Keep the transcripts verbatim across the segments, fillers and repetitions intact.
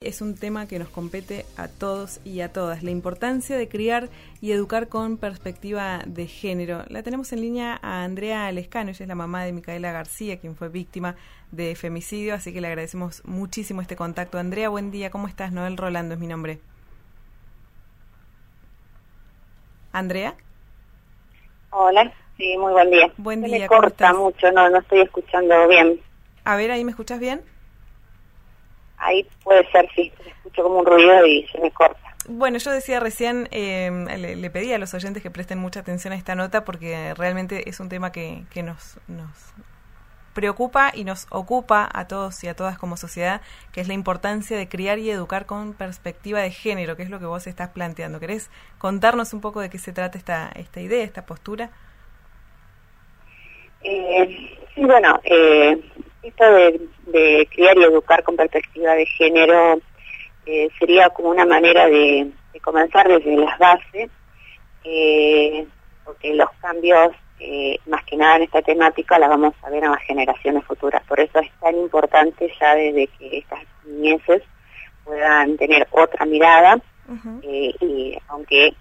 es un tema que nos compete a todos y a todas, la importancia de criar y educar con perspectiva de género. La tenemos en línea a Andrea Lescano, ella es la mamá de Micaela García, quien fue víctima de femicidio, así que le agradecemos muchísimo este contacto. Andrea, buen día, ¿cómo estás? Noel Rolando es mi nombre. ¿Andrea? Hola, sí, muy buen día. Buen Se día, me ¿cómo corta estás? mucho, no, no estoy escuchando bien. A ver, ¿ahí me escuchas bien? Ahí puede ser, sí, escucho como un ruido y se me corta. Bueno, yo decía recién, eh, le, le pedí a los oyentes que presten mucha atención a esta nota porque realmente es un tema que, que nos, nos preocupa y nos ocupa a todos y a todas como sociedad, que es la importancia de criar y educar con perspectiva de género, que es lo que vos estás planteando. ¿Querés contarnos un poco de qué se trata esta, esta idea, esta postura? Eh, sí, bueno, eh, esto de, de criar y educar con perspectiva de género eh, sería como una manera de, de comenzar desde las bases, eh, porque los cambios, eh, más que nada en esta temática, la vamos a ver a las generaciones futuras. Por eso es tan importante ya desde que estas niñeces puedan tener otra mirada, uh-huh. eh, y aunque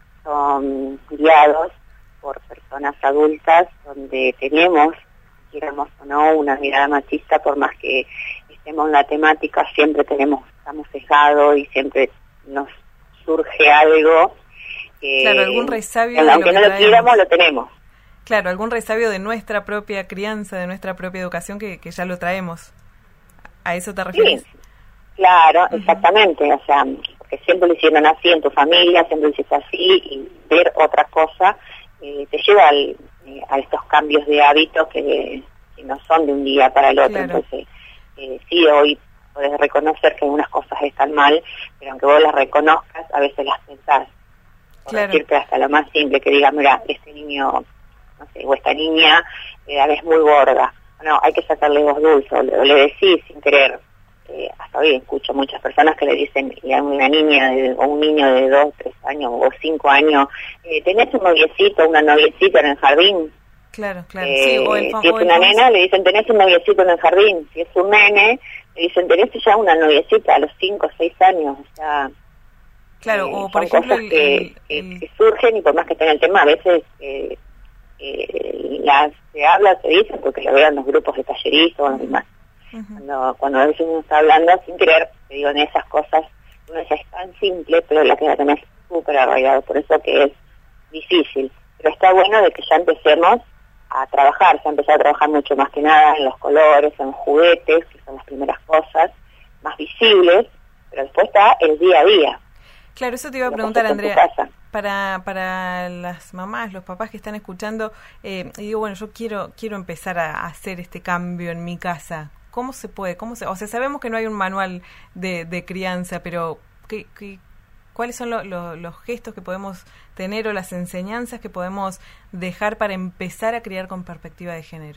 son guiados por personas adultas donde tenemos, quieramos o no, una mirada machista, por más que estemos en la temática, siempre tenemos, estamos sesgados y siempre nos surge algo que, claro, algún resabio, que, aunque de lo no que lo quieramos, lo tenemos. Claro, algún resabio de nuestra propia crianza, de nuestra propia educación que, que ya lo traemos. ¿A eso te refieres? Sí, claro, uh-huh. exactamente, o sea, porque siempre lo hicieron así en tu familia, siempre lo hiciste así, y ver otra cosa Eh, te lleva al, eh, a estos cambios de hábitos que, que no son de un día para el otro. Claro. Entonces, eh, sí, hoy puedes reconocer que algunas cosas están mal, pero aunque vos las reconozcas, a veces las pensás. Por claro. decirte hasta lo más simple, que diga, mira, este niño, no sé, o esta niña, eh, a veces muy gorda. No, hay que sacarle voz dulce, o le, o le decís sin querer. Eh, hasta hoy escucho muchas personas que le dicen a una niña de, o un niño de dos, tres años o cinco años, eh, ¿tenés un noviecito, una noviecita en el jardín? Claro, claro. Eh, sí, o el fam- si es o el una fam- nena, le dicen, ¿tenés un noviecito en el jardín? Si es un nene, le dicen, ¿tenés ya una noviecita a los cinco o seis años? O sea, claro, eh, o por son ejemplo cosas el, que, el, que, el... que surgen, y por más que esté en el tema, a veces eh, eh, las se habla, se dice, porque lo veo en los grupos de talleristas o en los demás. Uh-huh. Cuando, cuando a veces uno está hablando sin querer, te digo, en esas cosas, uno ya es tan simple, pero la que la tenés súper arraigado, por eso que es difícil. Pero está bueno de que ya empecemos a trabajar, ya empezar a trabajar mucho más que nada en los colores, en los juguetes, que son las primeras cosas más visibles, pero después está el día a día. Claro, eso te iba a preguntar, Andrea, para para las mamás, los papás que están escuchando, eh, y digo, bueno, yo quiero quiero empezar a hacer este cambio en mi casa. ¿Cómo se puede? ¿Cómo se, o sea, sabemos que no hay un manual de, de crianza, pero ¿qué, qué, ¿cuáles son lo, lo, los gestos que podemos tener o las enseñanzas que podemos dejar para empezar a criar con perspectiva de género?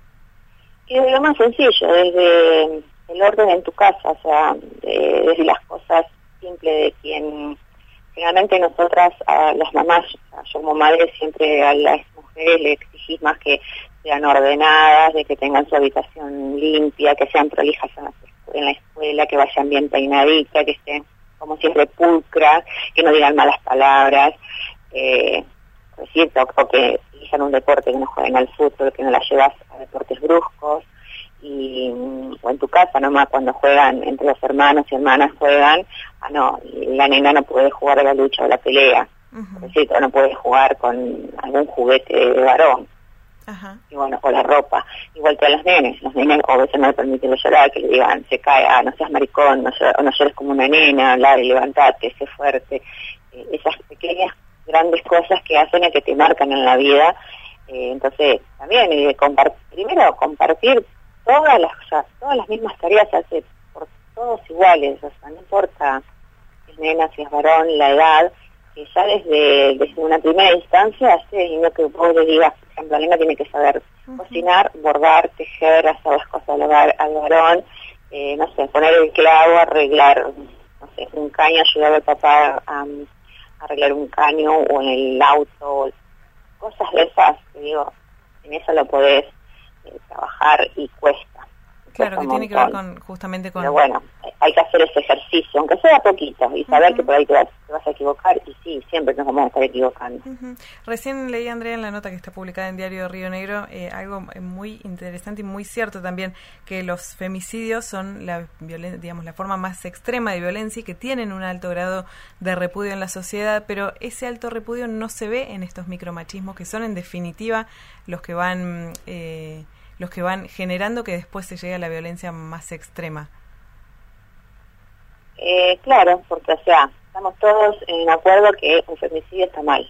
Y es lo más sencillo, desde el orden en tu casa, o sea, de, desde las cosas simples de quien... Generalmente nosotras, a las mamás, yo como madre, siempre a las mujeres le exigís más que sean ordenadas, de que tengan su habitación limpia, que sean prolijas en la, en la escuela, que vayan bien peinaditas, que estén como siempre pulcras, que no digan malas palabras, eh, es cierto, o que elijan un deporte, que no jueguen al fútbol, que no las llevas a deportes bruscos, y o en tu casa nomás cuando juegan entre los hermanos y hermanas juegan, ah no, la nena no puede jugar a la lucha o a la pelea, uh-huh. es cierto, no puede jugar con algún juguete de varón. Ajá. Y bueno, o la ropa, igual que a los nenes, los nenes o a veces no le permiten llorar, que le digan, se cae, ah, no seas maricón, no, o no llores como una nena, hablar y levantate, sé fuerte, eh, esas pequeñas, grandes cosas que hacen a que te marcan en la vida, eh, entonces también, y de compart- primero compartir todas las, o sea, todas las mismas tareas, se hace por todos iguales, o sea, no importa si es nena, si es varón, la edad, que ya desde, desde una primera instancia hace, y no que vos le digas, por ejemplo, la nena tiene que saber uh-huh. cocinar, bordar, tejer, hacer las cosas al, hogar, al varón, eh, no sé, poner el clavo, arreglar, no sé, un caño, ayudar al papá a, a arreglar un caño, o en el auto, cosas de esas, te digo, en eso lo podés eh, trabajar y cuesta. Claro, que tiene que ver con justamente con... Pero bueno, hay que hacer ese ejercicio, aunque sea poquito, y saber uh-huh. que por ahí te vas, te vas a equivocar, y sí, siempre nos vamos a estar equivocando. Uh-huh. Recién leí, Andrea, en la nota que está publicada en Diario Río Negro, eh, algo muy interesante y muy cierto también, que los femicidios son la violen- digamos la forma más extrema de violencia y que tienen un alto grado de repudio en la sociedad, pero ese alto repudio no se ve en estos micromachismos, que son en definitiva los que van... Eh, los que van generando que después se llegue a la violencia más extrema. Eh, claro, porque o sea, estamos todos en acuerdo que un femicidio está mal,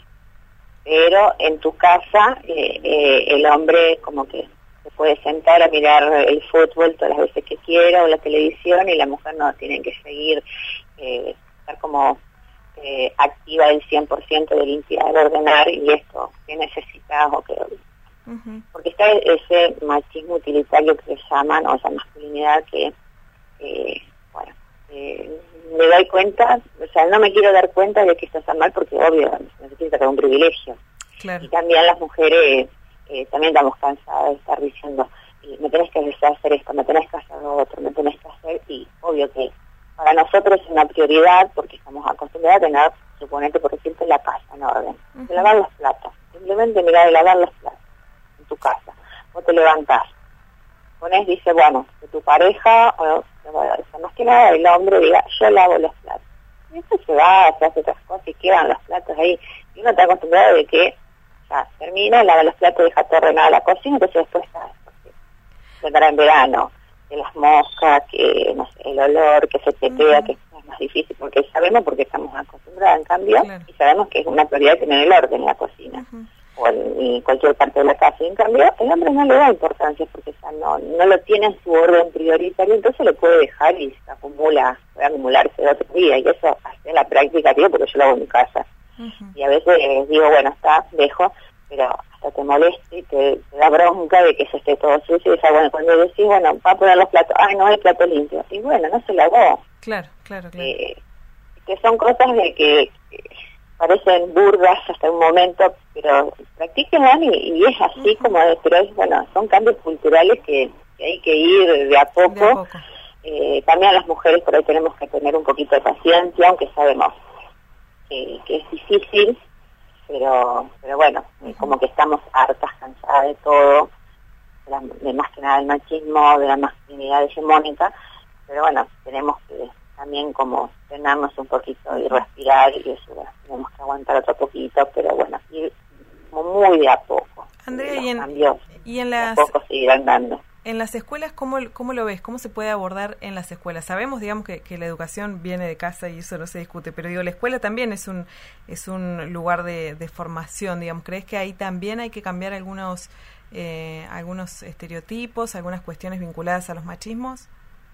pero en tu casa eh, eh, el hombre como que se puede sentar a mirar el fútbol todas las veces que quiera o la televisión, y la mujer no tiene que seguir, eh, estar como eh, activa el cien por ciento de limpiar, de ordenar, y esto que necesitas o que... Uh-huh. Porque está ese machismo utilitario que se llaman, o esa masculinidad que, eh, bueno, eh, me doy cuenta, o sea, no me quiero dar cuenta de que esto está mal, porque obvio, necesita tener un privilegio. Claro. Y también las mujeres, eh, también estamos cansadas de estar diciendo, me tenés que hacer esto, me tenés que hacer lo otro, me tenés que hacer, y obvio que para nosotros es una prioridad, porque estamos acostumbrados a tener, suponete, por decirte, la casa en orden, uh-huh. de lavar los platos, simplemente mirar de lavar los platos tu casa, vos te levantás, pones, dice, bueno, que tu pareja, o, o más que nada el hombre diga, yo lavo los platos, y eso se va, se hace otras cosas y quedan los platos ahí, y uno está acostumbrado de que ya termina, lava los platos, deja todo ordenado la cocina, entonces después está, vendrá en verano, que las moscas, que no sé, el olor, que se te queda, uh-huh. que es más difícil, porque sabemos, porque estamos acostumbrados en cambio, claro. y sabemos que es una prioridad tener el orden en la cocina. Uh-huh. o en cualquier parte de la casa, y en cambio el hombre no le da importancia porque ya no, no lo tiene en su orden prioritario, entonces lo puede dejar y se acumula, puede acumularse de otro día, y eso hace la práctica, tío, porque yo lo hago en mi casa. Uh-huh. Y a veces eh, digo, bueno, está, dejo, pero hasta te molesta y te, te da bronca de que se esté todo sucio, y dice, bueno, cuando decís, bueno, va a poner los platos, ay, no, el plato limpio, y bueno, no se lavó. Claro, claro, claro. Eh, que son cosas de que... que parecen burdas hasta un momento, pero practíquenlas y, y es así uh-huh. como, pero es, bueno, son cambios culturales que, que hay que ir de a poco. De a poco. Eh, también a las mujeres por ahí tenemos que tener un poquito de paciencia, aunque sabemos que, que es difícil, pero pero bueno, uh-huh. como que estamos hartas, cansadas de todo, de, la, de más que nada el machismo, de la masculinidad hegemónica, pero bueno, tenemos que también como frenarnos un poquito y respirar, y eso, bueno, tenemos que aguantar otro poquito, pero bueno, ir como muy de a poco. Andrea, los y en, cambios y en las, de a poco seguirán dando. En las escuelas, ¿cómo, ¿cómo lo ves? ¿Cómo se puede abordar en las escuelas? Sabemos, digamos, que, que la educación viene de casa y eso no se discute, pero digo, la escuela también es un es un lugar de, de formación, digamos. ¿Crees que ahí también hay que cambiar algunos eh, algunos estereotipos, algunas cuestiones vinculadas a los machismos?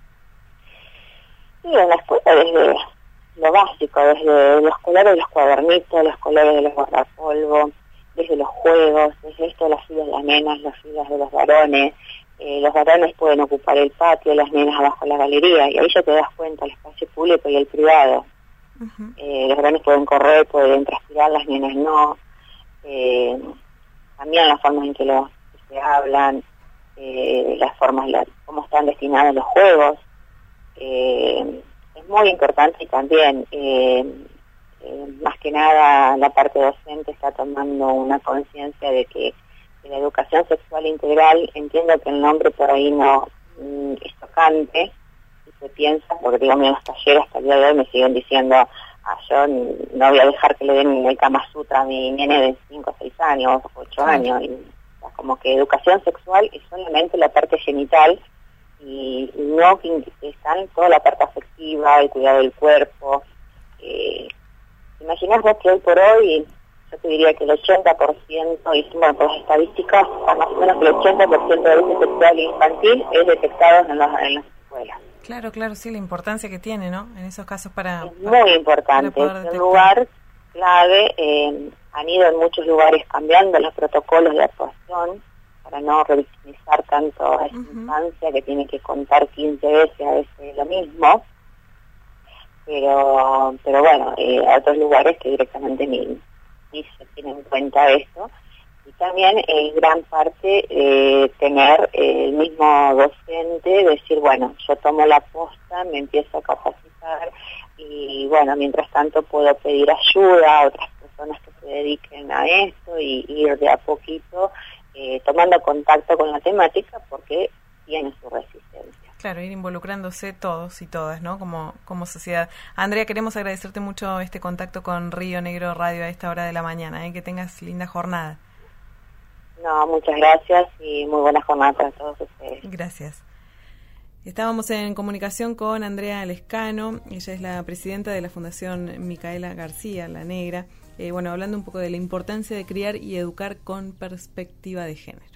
Sí, en la escuela desde lo básico, desde los colores de los cuadernitos, los colores de los guardapolvo, desde los juegos, desde esto de las filas de las nenas, las filas de los varones. Eh, los varones pueden ocupar el patio, las nenas abajo la galería, y ahí ya te das cuenta el espacio público y el privado. Uh-huh. Eh, los varones pueden correr, pueden transpirar, las nenas no. Eh, también las formas en que, los, que se hablan, eh, las formas, la, cómo están destinados los juegos. Eh, es muy importante, y también eh, eh, más que nada la parte docente está tomando una conciencia de que de la educación sexual integral. Entiendo que el nombre por ahí no mm, es tocante y se piensa, porque digamos en los talleres hasta el día de hoy me siguen diciendo, ah, yo no voy a dejar que le den el Kama Sutra a mi nene de cinco o seis años, ocho años, y, o sea, como que educación sexual es solamente la parte genital, y no que están toda la parte afectiva, el cuidado del cuerpo. Eh, imaginás vos que hoy por hoy, yo te diría que el ochenta por ciento, y bueno, por las estadísticas, más o menos el ochenta por ciento de abuso sexual infantil es detectado en, los, en las escuelas. Claro, claro, sí, la importancia que tiene, ¿no? En esos casos para... Es para, muy importante, es un lugar clave. Eh, han ido en muchos lugares cambiando los protocolos de actuación para no revictimizar tanto a esa uh-huh. infancia que tiene que contar quince veces a veces lo mismo, pero pero bueno, eh, a otros lugares que directamente ni, ni se tienen en cuenta esto, Y también en gran parte eh, tener eh, el mismo docente, decir, bueno, yo tomo la posta, me empiezo a capacitar y bueno, mientras tanto puedo pedir ayuda a otras personas que se dediquen a esto y, y ir de a poquito eh, tomando contacto con la temática porque tiene su resistencia. Claro, ir involucrándose todos y todas, ¿no? Como, como sociedad. Andrea, queremos agradecerte mucho este contacto con Río Negro Radio a esta hora de la mañana, ¿eh? Que tengas linda jornada. No, muchas gracias y muy buena jornada para todos ustedes. Gracias. Estábamos en comunicación con Andrea Lescano, ella es la presidenta de la Fundación Micaela García, La Negra, eh, bueno, hablando un poco de la importancia de criar y educar con perspectiva de género.